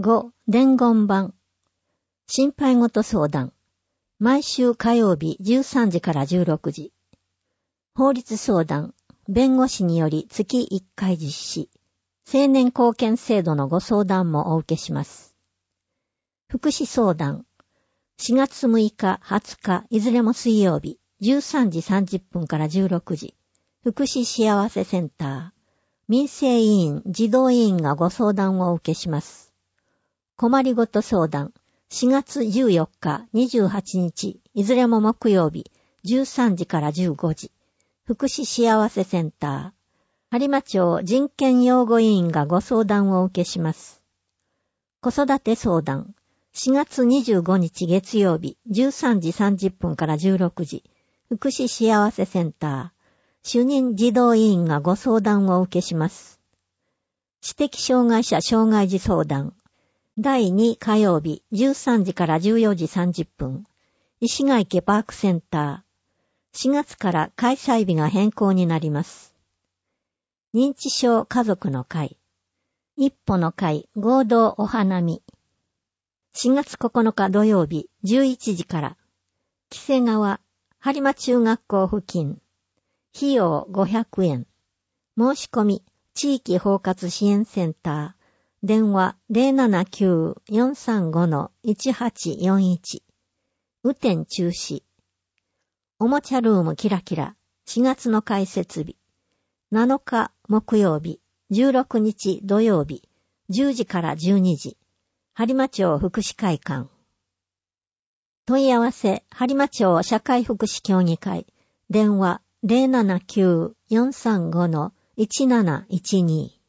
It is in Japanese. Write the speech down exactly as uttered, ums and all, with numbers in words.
ご. 伝言版。心配事相談。毎週火曜日じゅうさんじからじゅうろくじ。法律相談。弁護士により月いっかい実施。青年貢献制度のご相談もお受けします。福祉相談。しがつむいか、はつか、いずれも水曜日、じゅうさんじさんじゅっぷんからじゅうろくじ。福祉幸せセンター。民生委員、児童委員がご相談をお受けします。困りごと相談。しがつじゅうよっか、にじゅうはちにち、いずれも木曜日、じゅうさんじからじゅうごじ。福祉幸せセンター。播磨町人権擁護委員がご相談をお受けします。子育て相談。しがつにじゅうごにち月曜日、じゅうさんじさんじゅっぷんからじゅうろくじ。福祉幸せセンター。主任児童委員がご相談をお受けします。知的障害者障害児相談。だいに火曜日、じゅうさんじからじゅうよじさんじゅっぷん。石ヶ池パークセンター。しがつから開催日が変更になります。認知症家族の会。一歩の会合同お花見。しがつここのか土曜日、じゅういちじから。木瀬川、播磨中学校付近。費用ごひゃくえん。申し込み、地域包括支援センター。電話 ゼロななきゅう よんさんご いちはちよんいち。雨天中止。おもちゃルームキラキラ。しがつの開設日。なのか木曜日、じゅうろくにち土曜日、じゅうじからじゅうにじ。播磨町福祉会館。問い合わせ、播磨町社会福祉協議会。電話 ゼロななきゅう よんさんご いちなないちに。